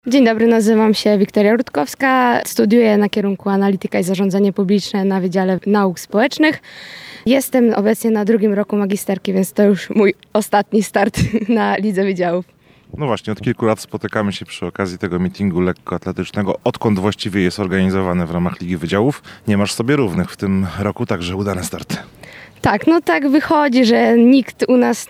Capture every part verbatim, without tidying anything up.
Dzień dobry, nazywam się Wiktoria Rutkowska, studiuję na kierunku Analityka i Zarządzanie Publiczne na Wydziale Nauk Społecznych. Jestem obecnie na drugim roku magisterki, więc to już mój ostatni start na lidze wydziałów. No właśnie, od kilku lat spotykamy się przy okazji tego meetingu lekkoatletycznego, odkąd właściwie jest organizowany w ramach Ligi Wydziałów. Nie masz sobie równych w tym roku, także udane starty. Tak, no tak wychodzi, że nikt u nas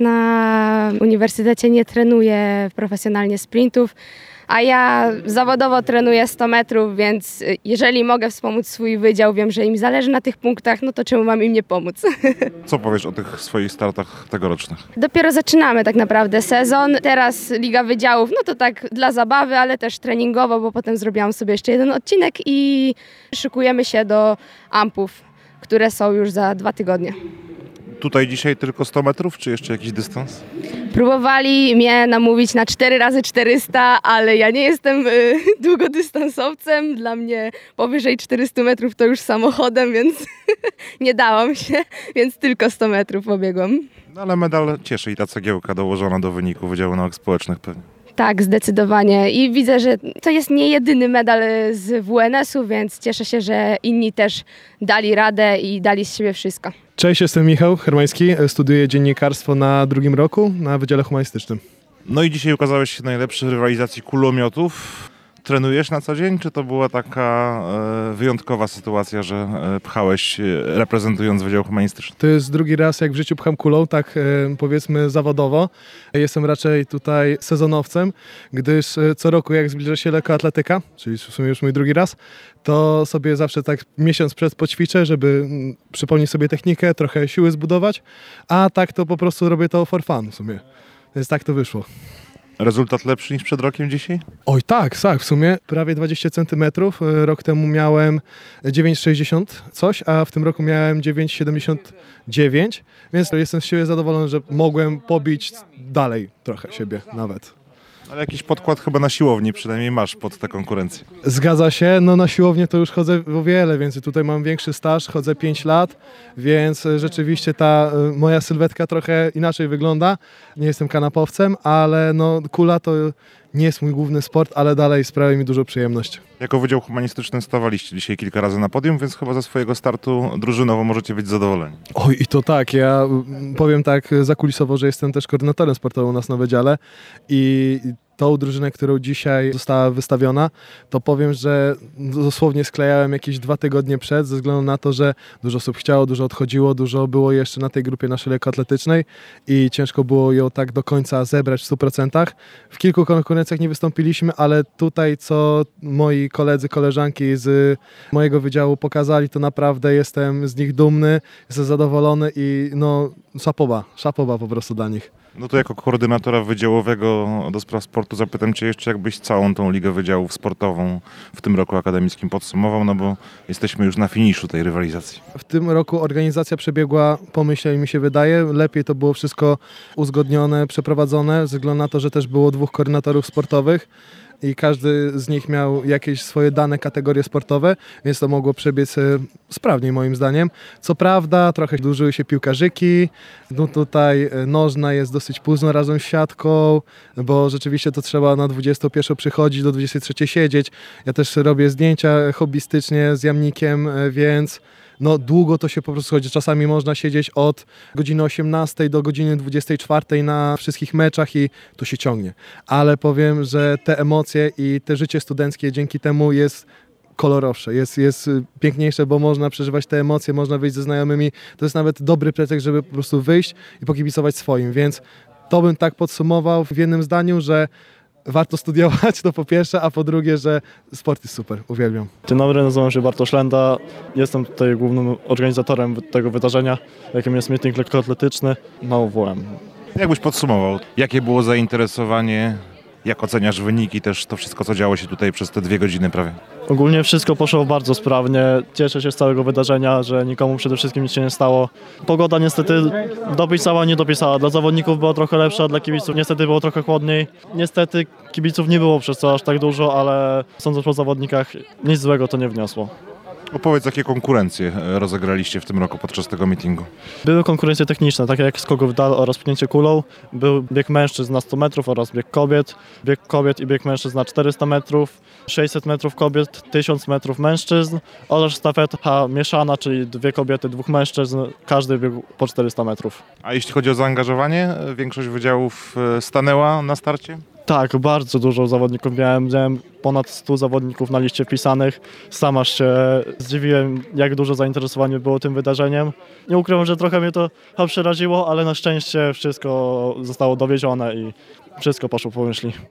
na uniwersytecie nie trenuje profesjonalnie sprintów, a ja zawodowo trenuję sto metrów, więc jeżeli mogę wspomóc swój wydział, wiem, że im zależy na tych punktach, no to czemu mam im nie pomóc? Co powiesz o tych swoich startach tegorocznych? Dopiero zaczynamy tak naprawdę sezon. Teraz Liga Wydziałów, no to tak dla zabawy, ale też treningowo, bo potem zrobiłam sobie jeszcze jeden odcinek i szykujemy się do ampów, które są już za dwa tygodnie. Tutaj dzisiaj tylko sto metrów, czy jeszcze jakiś dystans? Próbowali mnie namówić na cztery razy czterysta, ale ja nie jestem y, długodystansowcem. Dla mnie powyżej czterysta metrów to już samochodem, więc nie dałam się, więc tylko sto metrów pobiegłam. No ale medal cieszy i ta cegiełka dołożona do wyniku Wydziału Nauk Społecznych pewnie. Tak, zdecydowanie. I widzę, że to jest nie jedyny medal z W N S u, więc cieszę się, że inni też dali radę i dali z siebie wszystko. Cześć, jestem Michał Hermański, studiuję dziennikarstwo na drugim roku na Wydziale Humanistycznym. No i dzisiaj ukazałeś się najlepszy w rywalizacji kulomiotów. Trenujesz na co dzień, czy to była taka e, wyjątkowa sytuacja, że e, pchałeś e, reprezentując Wydział Humanistyczny? To jest drugi raz, jak w życiu pcham kulą, tak e, powiedzmy zawodowo. Jestem raczej tutaj sezonowcem, gdyż e, co roku jak zbliża się lekkoatletyka, czyli w sumie już mój drugi raz, to sobie zawsze tak miesiąc przed poćwiczę, żeby m, przypomnieć sobie technikę, trochę siły zbudować, a tak to po prostu robię to for fun w sumie. Więc tak to wyszło. Rezultat lepszy niż przed rokiem dzisiaj? Oj tak, tak, w sumie prawie dwadzieścia centymetrów. Rok temu miałem dziewięć sześćdziesiąt coś, a w tym roku miałem dziewięć siedemdziesiąt dziewięć, więc jestem z siebie zadowolony, że mogłem pobić dalej trochę siebie nawet. Ale jakiś podkład chyba na siłowni przynajmniej masz pod tę konkurencję. Zgadza się, no na siłownię to już chodzę o wiele więcej. Tutaj mam większy staż, chodzę pięć lat, więc rzeczywiście ta moja sylwetka trochę inaczej wygląda. Nie jestem kanapowcem, ale no kula to nie jest mój główny sport, ale dalej sprawia mi dużo przyjemności. Jako Wydział Humanistyczny stawaliście dzisiaj kilka razy na podium, więc chyba ze swojego startu drużynowo możecie być zadowoleni. Oj, i to tak, ja powiem tak zakulisowo, że jestem też koordynatorem sportowym u nas na wydziale i tą drużynę, którą dzisiaj została wystawiona, to powiem, że dosłownie sklejałem jakieś dwa tygodnie przed, ze względu na to, że dużo osób chciało, dużo odchodziło, dużo było jeszcze na tej grupie naszej lekkoatletycznej i ciężko było ją tak do końca zebrać w stu procentach. W kilku konkurencjach nie wystąpiliśmy, ale tutaj co moi koledzy, koleżanki z mojego wydziału pokazali, to naprawdę jestem z nich dumny, jestem zadowolony i no szapoba, szapoba po prostu dla nich. No to jako koordynatora wydziałowego do spraw sportu zapytam Cię jeszcze, jakbyś całą tą Ligę Wydziałów sportową w tym roku akademickim podsumował, no bo jesteśmy już na finiszu tej rywalizacji. W tym roku organizacja przebiegła pomyślnie, mi się wydaje. Lepiej to było wszystko uzgodnione, przeprowadzone, ze względu na to, że też było dwóch koordynatorów sportowych i każdy z nich miał jakieś swoje dane kategorie sportowe, więc to mogło przebiec sprawniej moim zdaniem. Co prawda trochę dłużyły się piłkarzyki, no tutaj nożna jest dosyć późno razem z siatką, bo rzeczywiście to trzeba na dwudziestą pierwszą przychodzić, do dwudziestej trzeciej siedzieć. Ja też robię zdjęcia hobbystycznie z jamnikiem, więc no długo to się po prostu chodzi. Czasami można siedzieć od godziny osiemnastej do godziny dwudziestej czwartej na wszystkich meczach i to się ciągnie. Ale powiem, że te emocje i te życie studenckie dzięki temu jest kolorowsze, jest, jest piękniejsze, bo można przeżywać te emocje, można wyjść ze znajomymi. To jest nawet dobry pretekst, żeby po prostu wyjść i pokibicować swoim. Więc to bym tak podsumował w jednym zdaniu, że warto studiować, to po pierwsze, a po drugie, że sport jest super, uwielbiam. Dzień dobry, nazywam się Bartosz Lenda, jestem tutaj głównym organizatorem tego wydarzenia, jakim jest meeting lekkoatletyczny na U W M. Jakbyś podsumował, jakie było zainteresowanie, jak oceniasz wyniki, też to wszystko, co działo się tutaj przez te dwie godziny prawie? Ogólnie wszystko poszło bardzo sprawnie, cieszę się z całego wydarzenia, że nikomu przede wszystkim nic się nie stało. Pogoda niestety dopisała, nie dopisała, dla zawodników była trochę lepsza, dla kibiców niestety było trochę chłodniej. Niestety kibiców nie było przez to aż tak dużo, ale sądząc po zawodnikach nic złego to nie wniosło. Opowiedz, jakie konkurencje rozegraliście w tym roku podczas tego meetingu. Były konkurencje techniczne, takie jak skok w dal oraz pchnięcie kulą. Był bieg mężczyzn na sto metrów oraz bieg kobiet. Bieg kobiet i bieg mężczyzn na czterysta metrów, sześćset metrów kobiet, tysiąc metrów mężczyzn oraz sztafeta mieszana, czyli dwie kobiety, dwóch mężczyzn, każdy biegł po czterysta metrów. A jeśli chodzi o zaangażowanie, większość wydziałów stanęła na starcie? Tak, bardzo dużo zawodników miałem. Miałem ponad stu zawodników na liście wpisanych. Sam aż się zdziwiłem, jak dużo zainteresowanie było tym wydarzeniem. Nie ukrywam, że trochę mnie to przeraziło, ale na szczęście wszystko zostało dowiezione i wszystko poszło po myśli.